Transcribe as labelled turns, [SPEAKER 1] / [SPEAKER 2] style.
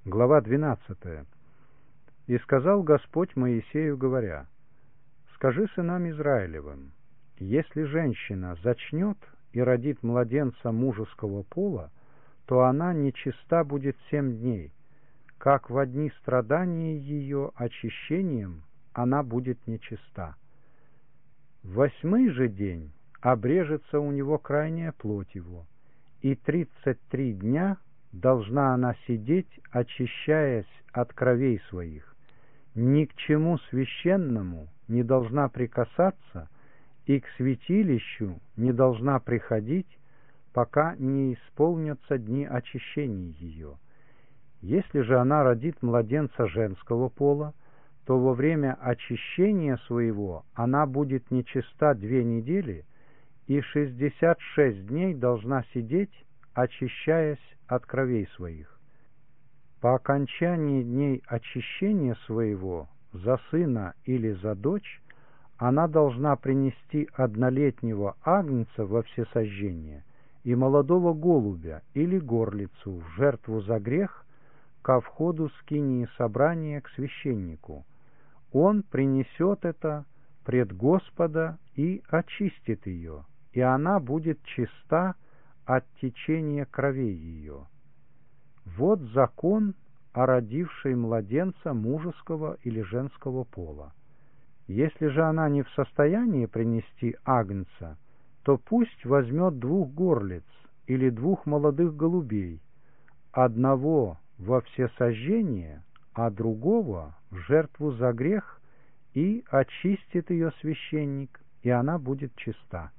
[SPEAKER 1] Глава 12. «И сказал Господь Моисею, говоря: скажи сынам Израилевым, если женщина зачнет и родит младенца мужеского пола, то она нечиста будет 7 дней, как в дни страдания ее очищением она будет нечиста. В 8-й же день обрежется у него крайняя плоть его, и 33 дня должна она сидеть, очищаясь от кровей своих, ни к чему священному не должна прикасаться и к святилищу не должна приходить, пока не исполнятся дни очищения ее. Если же она родит младенца женского пола, то во время очищения своего она будет нечиста 2 недели и 66 дней должна сидеть, очищаясь от кровей своих. По окончании дней очищения своего за сына или за дочь она должна принести 1-летнего агнца во всесожжение и молодого голубя или горлицу в жертву за грех ко входу скинии собрания к священнику. Он принесет это пред Господа и очистит ее, и она будет чиста от течения кровей ее. Вот закон о родившей младенца мужеского или женского пола. Если же она не в состоянии принести агнца, то пусть возьмет 2 горлиц или 2 молодых голубей, одного во всесожжение, а другого в жертву за грех, и очистит ее священник, и она будет чиста.